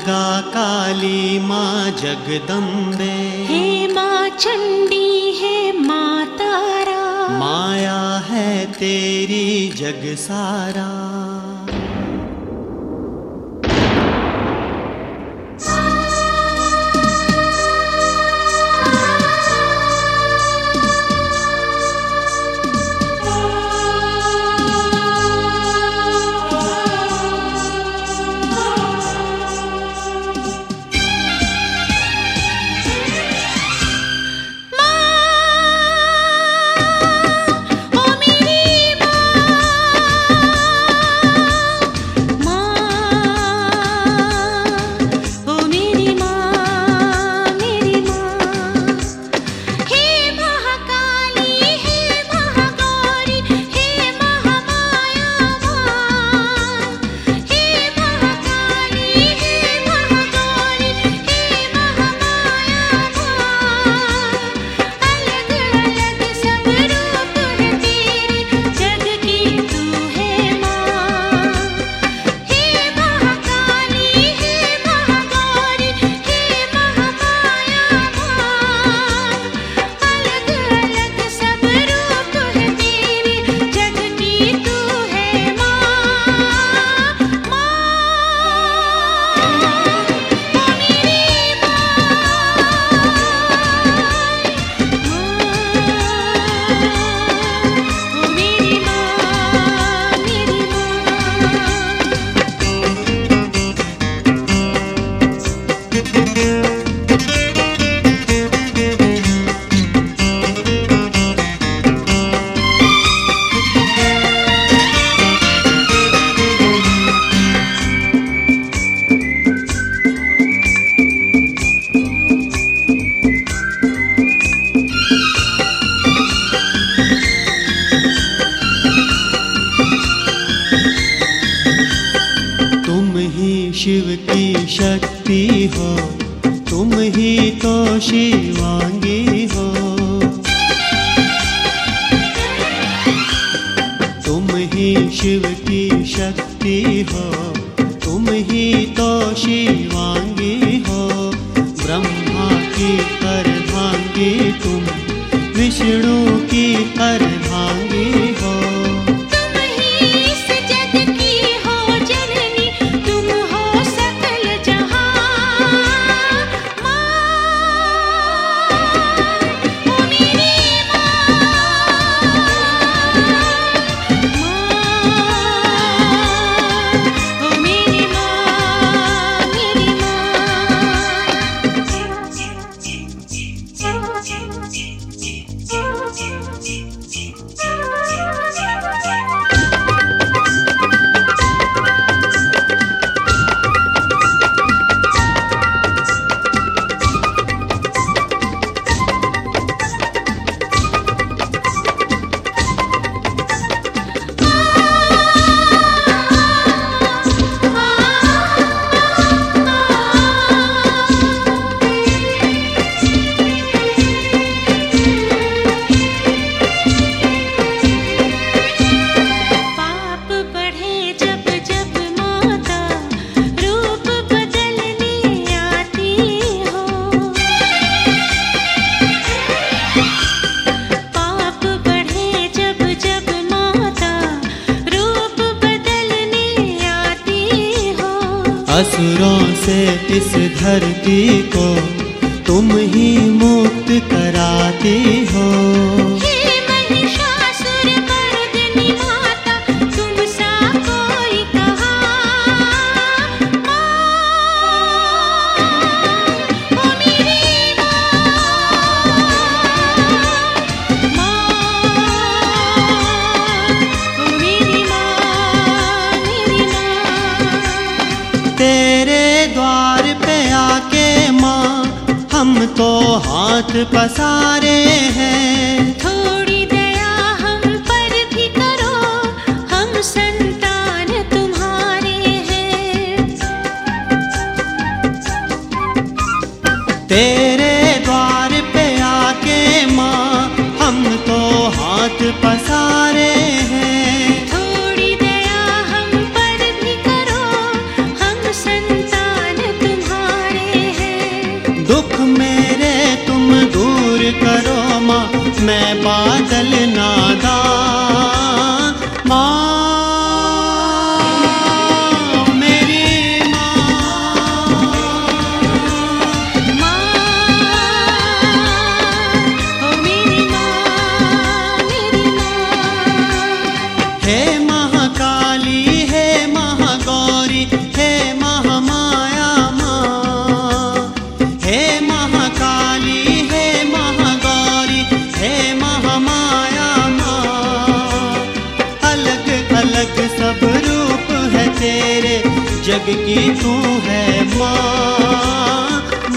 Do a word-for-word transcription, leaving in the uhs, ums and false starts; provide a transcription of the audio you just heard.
दुर्गा काली माँ जगदम्बे, हे माँ चंडी हे माँ तारा, माया है तेरी जग सारा। शिव की शक्ति हो, तुम ही तो शिवांगी हो। तुम ही शिव की शक्ति हो, तुम ही तो शिवांगी हो। ब्रह्मा की अर्धांगी तुम, विष्णु की अर्धांगी हो। असुरों से इस धरती को तुम ही मुक्त कराती हो। हे महिषासुर मर्दिनी माता, तुम सा कोई कहाँ। माँ, ओ मेरी माँ, माँ, ओ मेरी माँ, मेरी माँ। तेरे द्वार पे आके माँ हम तो हाथ पसारे हैं। थोड़ी दया हम पर भी करो, हम संतान तुम्हारे हैं। तेरे द्वार पे आके माँ हम तो हाथ पसारे हैं। थोड़ी दया हम पर भी करो, हम संतान तुम्हारे मैं बादल नादा। माँ जग की तू है माँ।